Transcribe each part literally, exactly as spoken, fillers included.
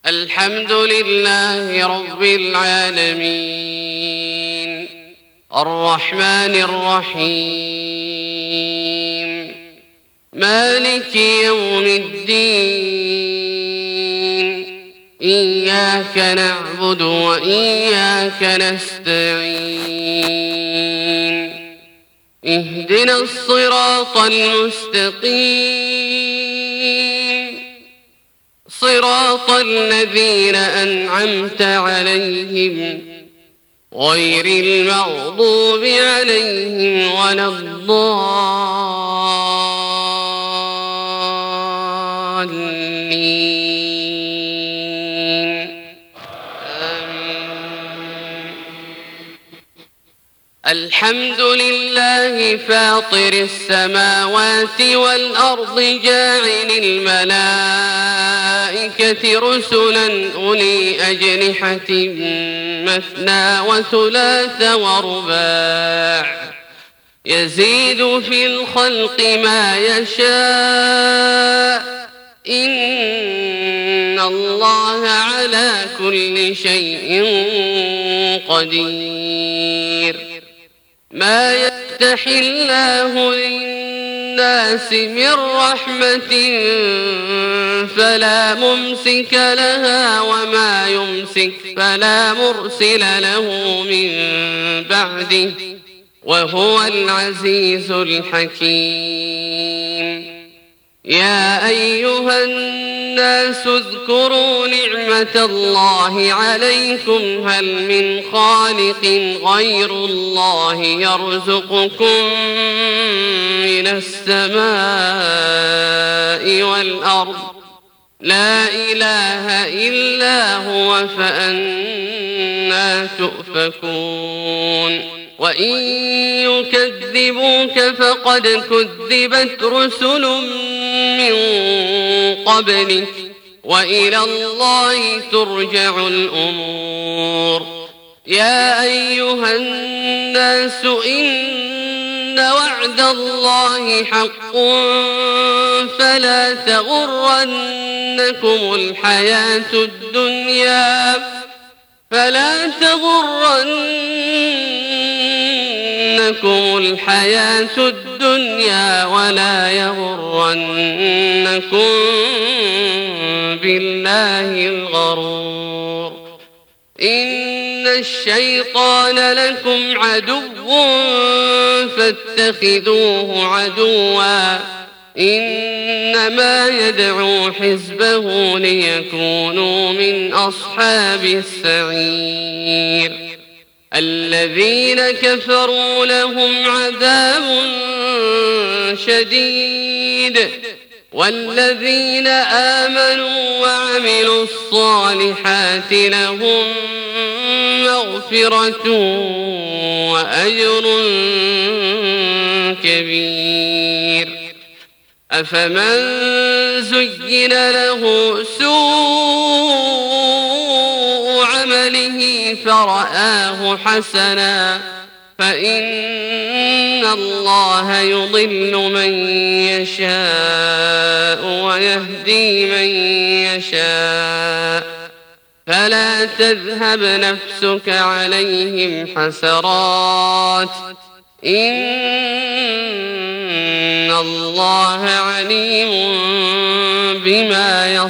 الحمد لله رب العالمين الرحمن الرحيم مالك يوم الدين إياك نعبد وإياك نستعين اهدنا الصراط المستقيم صراط الذين أنعمت عليهم غير المغضوب عليهم ولا الضالين آمين. الحمد لله فاطر السماوات والأرض جاعل الملائكة رسلا أولي أجنحة مثنى وثلاث ورباع يزيد في الخلق ما يشاء إن الله على كل شيء قدير ما يفتح الله للناس من رحمة فلا ممسك لها وما يمسك فلا مرسل له من بعده وهو العزيز الحكيم يا أيها الناس اذكروا نعمة الله عليكم هل من خالق غير الله يرزقكم من السماء والأرض لا إله إلا هو فأنى تؤفكون وإن يكذبوك فقد كذبت رسل من قبلك وإلى الله ترجع الأمور يا أيها الناس إن وعد الله حق فلا تغرنكم الحياة الدنيا فلا تغرنكم الحياة الدنيا ولا يغرنكم بالله الغرور إن الشيطان لكم عدو فاتخذوه عدوا إنما يدعو حزبه ليكونوا من أصحاب السعير الذين كفروا لهم عذاب شديد والذين آمنوا وعملوا الصالحات لهم مغفرة وأجر كبير أفمن زين له سوء عمله فرآه حسنا فإن الله يضل من يشاء ويهدي من يشاء فلا تذهب نفسك عليهم حسرات إن الله عليم بما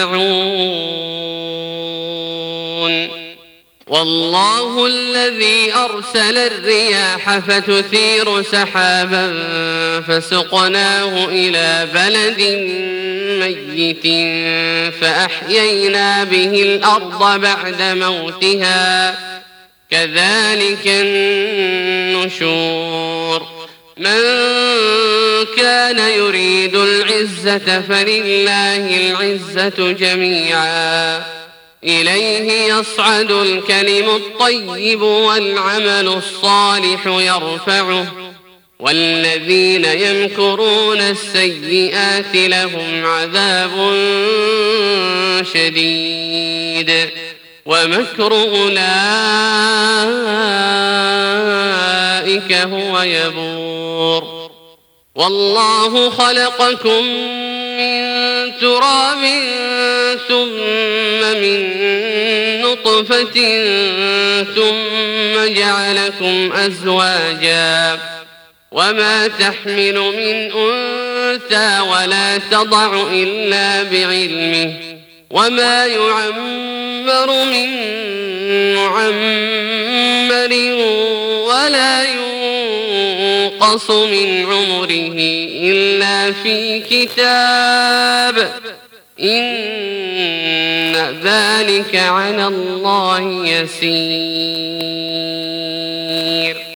يصنعون والله الذي أرسل الرياح فتثير سحابا فسقناه إلى بلد ميت فأحيينا به الأرض بعد موتها كذلك النشور من كان يريد العزة فلله العزة جميعا إليه يصعد الكلم الطيب والعمل الصالح يرفعه والذين يمكرون السيئات لهم عذاب شديد ومكر أولئك هو يبور والله خلقكم من تراب ثم من نطفة ثم جعلكم أزواجا وما تحمل من أنثى ولا تضع إلا بعلمه وما يعمر من معمر ولا ينقص من عمره إلا في كتاب إن ذلك على الله يسير.